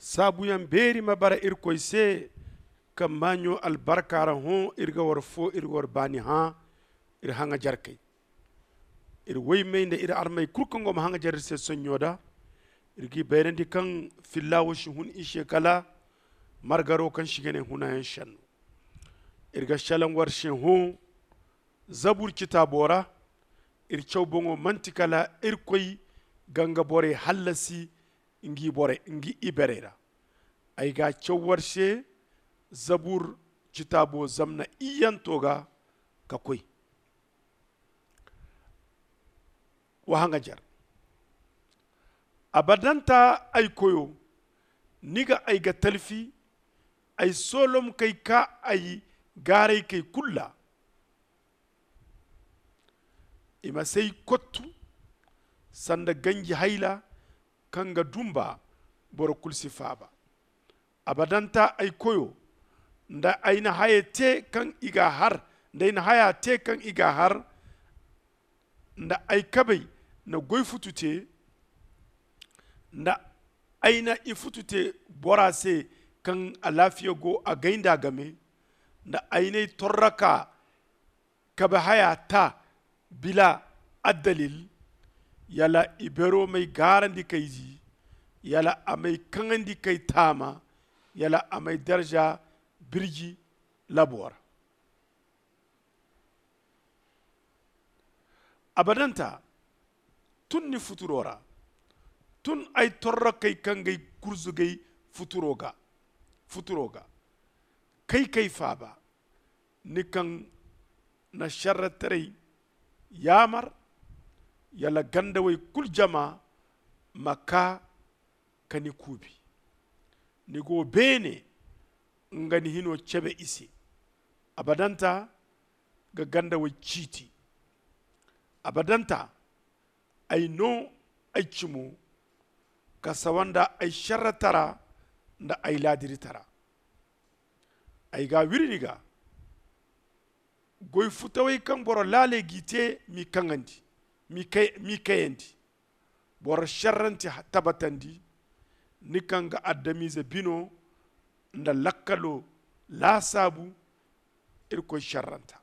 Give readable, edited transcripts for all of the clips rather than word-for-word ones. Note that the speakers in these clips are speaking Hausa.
sabuyan beri mabara irkoy se kam manyo albarkara hon irga war fo irga war bani ha ir hanga jarkay ir woymende ir armay kurkongom hanga jar se sonyoda irgi bayrandi kan fillawo hun ishe kala margaro kan shigene hunayen shan irga shalan war hon zabur kitabora ir chawbongo mantikala irkoy ganga bore hallasi ingi bore ingi iberera ay ga chawwarshe zabur kitabo zamna iyantoga kakoy wahanga jar abadanta ay koyo niga ay ga talfi ay solom kay ka ay gare kay kulla ima sai kottu sanda ganji haila kanga dumba boro kulsi faba abadanta ay koyo nda ayna hayete kan iga har nda ina hayate kan iga har nda ay kabay na goy futute nda ayna ifutute borase kan alafiya go a gainda game nda ayna torraka kaba hayata bila addalil yala ibero mai garandi kaiji yala amai kangandi kai tama yala amai darja birji labora abadanta tun ni futurora tun ay torra kai kangay kurzugay futuroga kai faba ni kan na sharratarei yamar yala gandawai kul jama maka kani kubi ni go bene ngani hino chebe isi abadanta ga gandawai chiti abadanta ay no ay chimu kasawanda ay sharratara nda ay ladiritara ay ga wiriniga goy futawai kan boro lale gite mi kangandi mi kayandi boro sharranti tabatandi ni kanga addamize bino nda lakkalo la sabu irko sharranta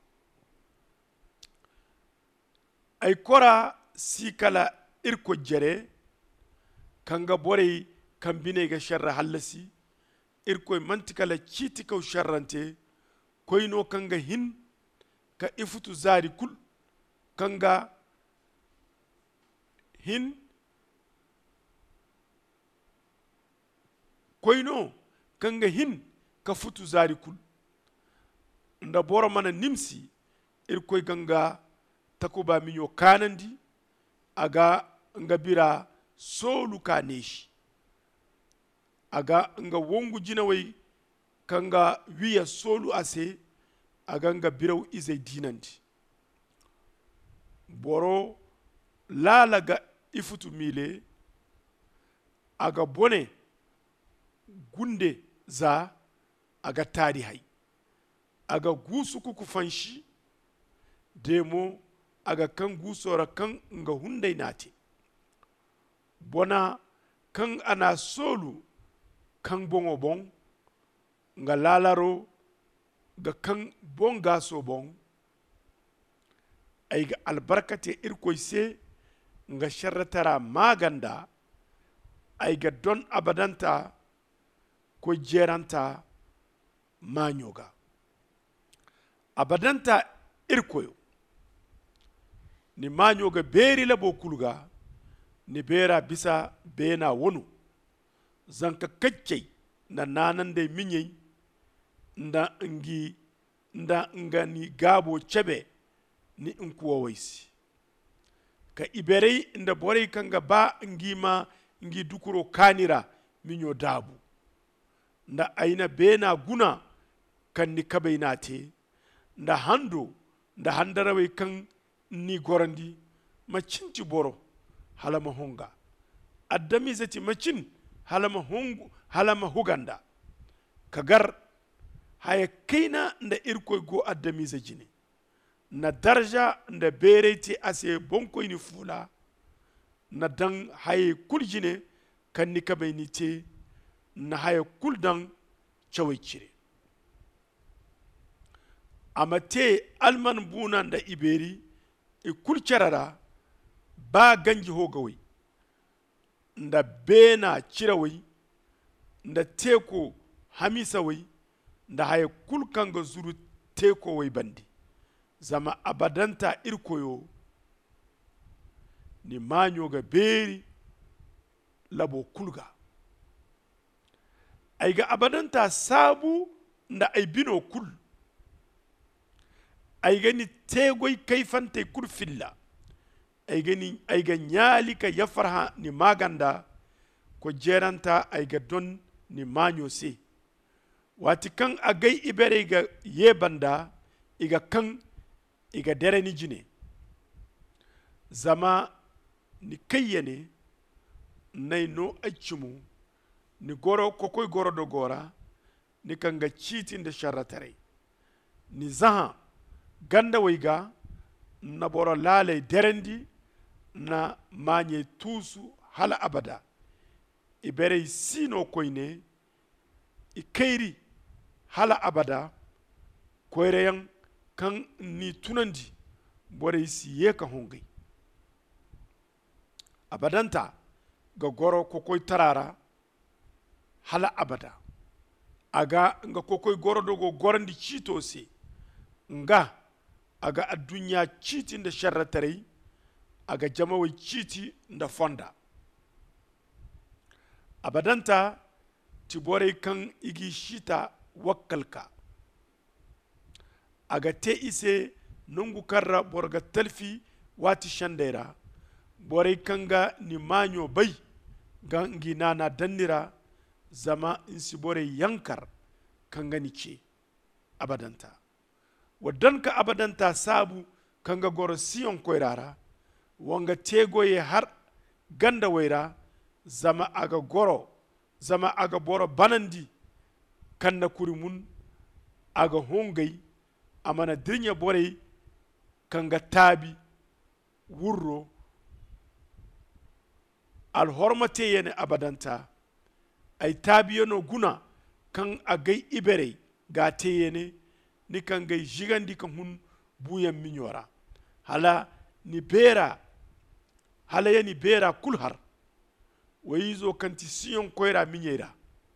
ay kora sikala irko jere kanga bore kambine ga sharra hallasi irko mantikala chiti kaw sharrante koyno kanga hin ka ifutu zari kul kanga hin koyno kanga hin ka futu zari kul nda boro mana nimsi irkoy ganga takuba minyo kanandi aga nga bira solu kaneshi aga nga wongu jinawai kanga wiya solu ase aga nga biraw izay dinandi boro lalaga ifutu mile aga bone gunde za aga tari hay aga gusu kuku fanshi demo aga kan gusora kan nga hunday nati bona kan ana solu kan bongo bon nga lalaro ga kan bon gaso bon ay ga albarkate irkoy se nga sharratara maganda ay ga don abadanta ko jeranta manyoga abadanta irkoyo ni manyoga beri labo kulga ni bera bisa bena wonu zanka kaccey na nanan de minyey nda ngani gabo chebe ni nkuwa waisi ka iberei nda borei kanga ba ngi dukuro kanira minyo dabu nda aina bena guna kan ni kabainate nda handarawe kan ni gorandi macinti boro halama honga addami zati macin halama huganda kagar haya kaina nda irkoy go addami zajine na darja nda bereti ase bonko ni fula na dan haye kuljine kan ni kabaini te na haya kuldan chawai cire amate alman bunan da iberi kulcarara ba ganji hogawai nda bena cirawai nda teko hamisa wai nda haya kulkan ga zuru teko wai bandi zama abadanta irkoyo ni manyo ga beri labo kulga ai ga abadanta sabu nda ai bino kul ai gani tegoi kaifante kul filla ai ga nyali ka yafarha ni maganda ko jeranta ai ga don ni manyo se wati kan agai ibere ga yebanda iga kan iga dere ni jine zama ni kayyane nay no accumu ni goro kokoy goro do gora ni kanga citin da sharatare ni zaha ganda waiga na boro lalai derendi na manye tusu hala abada ibere sino koyne ikairi hala abada koyreyan kan ni tunandi bore siye ka hongai abadanta ga goro kokoy tarara hala abada aga nga kokoy goro dogo gorandi cito se nga aga adunya citi nda sharratare aga jamawa citi nda fonda abadanta tibore kan igi shita wakkalka aga te ise nungu karra borga talfi wati shandera bore kanga ni manyo bai gangi nana dannira zama insi bore yankar kanga ni ce abadanta wadanka abadanta sabu kanga goro siyon koirara wanga tegoye har ganda waira zama aga boro banandi kanna kurimun aga hongai amana dirnya bore kanga tabi wurro al hormate yene abadanta ay tabi yono guna kan agai ibere ga te yene ni kan gai jigandi kan hun buyan minyora hala ni bera hala yani bera kulhar wayizo kanti siyon koira minyera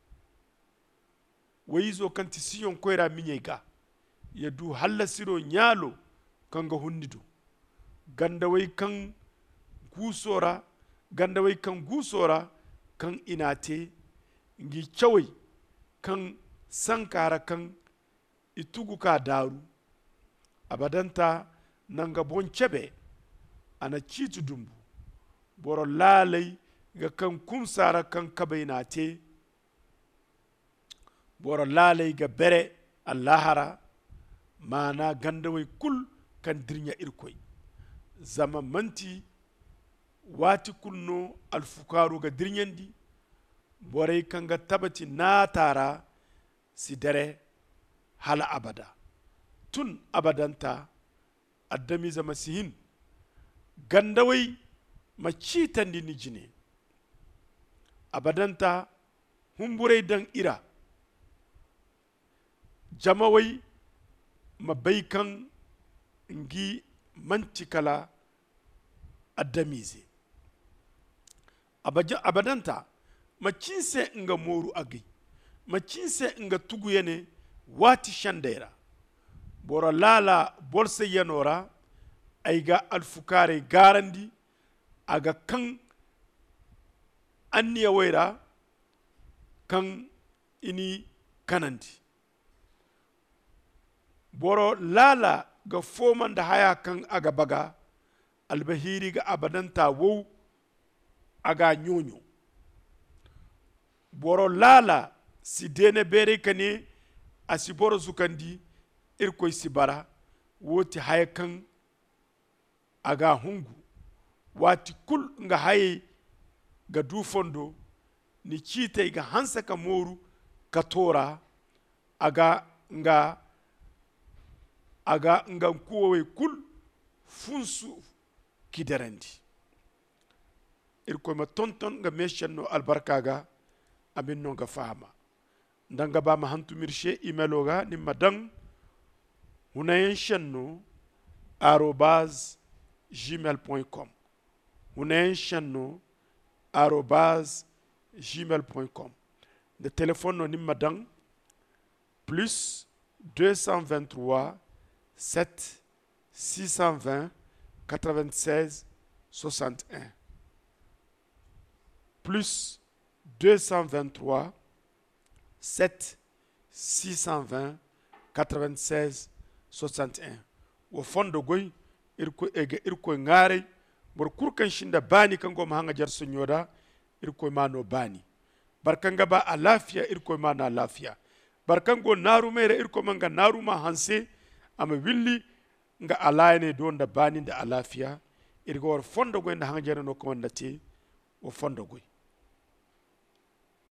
wayizo kanti siyon koira minyega yadu halla siro nyalo kanga hundidu gandawai kan gusora kan inate ngi chawai kan sankara kan itugu ka daru abadanta nanga bonchebe ana citu dumbu boro lalai ga kan kumsara kan kabainate boro lalai ga bere allahara mana gandawai kul kan dirnya irkoi zama manti wati kunno alfukaru ga dirnyandi bore kan ga tabati na tara si dare hala abada tun abadanta addami zama sihin gandawai macitandi ni jine abadanta humburai dan ira jamawai mabaikan ngi mantikala addamize abadanta macinse nga moru agi macinse nga tugu yene wati shandera boro lala bolse yanora aiga alfukare garandi aga kan anniya waira kan ini kanandi boro lala ga foman da haya kan aga baga albahiri ga abadanta wau aga nyonyo boro lala si dene bere kane asiboro zukandi irkoy sibara woti haya kan aga hungu wati kul nga haye ga dufondo ni chite ga hansa ka moru katora aga nga kuwe kul funsu kiderandi irko ma tonton nga meshanno albarkaga amin no ga fahama ndanga ba ma hantu mirshe emailo ga nimma dan hunayen shanno @gmail.com hunayen shanno @gmail.com de téléphone no nimma dan plus 223 7 620 96 61 plus 223 7 620 96 61 wo fondo goy irko ngare bor kurkan shinda bani kango ma hanga jar sunyoda irko mano bani barkanga ba a lafiya irko mana lafiya barkango naru mere irko manga naru ma hanse ama willi nga alayne don da bani da alafiya irgo fondo goy na hanga jar no ko wandate wo fondo goy